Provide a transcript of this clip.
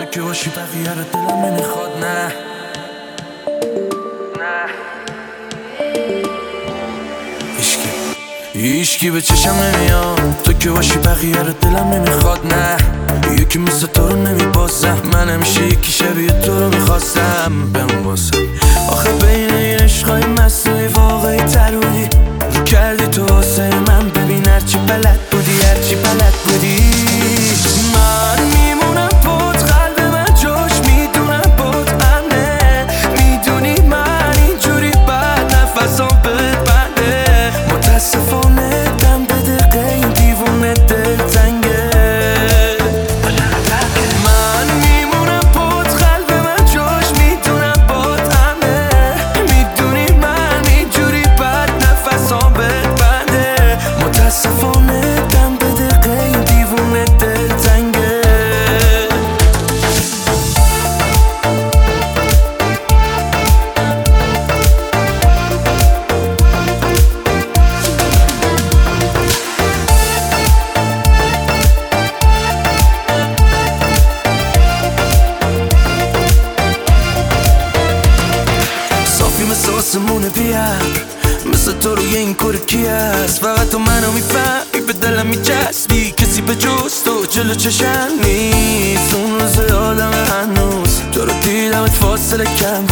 که باشی بقیه رو دلم نمیخواد. نه هیچکی به چشم نمیاد تو که باشی بقیه رو دلم نمیخواد. نه یکی مثل تو رو نمیبازم، من همیشه یکی شبیه تو رو میخواستم بمباسم. آخه بین این عشقای مصنوعی واقعی تر بودی، رو کردی تو واسه من. ببین هرچی بلد بودی هرچی بلد بودی من میمونم بود، قلب من جاش میدونم بود امنه. میدونی من اینجوری بد نفسم بهت بنده، متاسفانه دم به دقیقه این دیوونه دل تنگه. من میمونم بود، قلب من جاش میدونم بود امنه. میدونی من اینجوری بد نفسم بهت بنده، متاسفانه دم به دقیقه این دیوونه دل تنگه. صافی مثل آسمون بیار، مثل تو روی این کور کی هست؟ فقط تو منو میفهمی، به دلم میچسبی، کسی به جز تو جلو چشم نیست. اون روز یادم هنوز تو رو دیدمت فاصله کم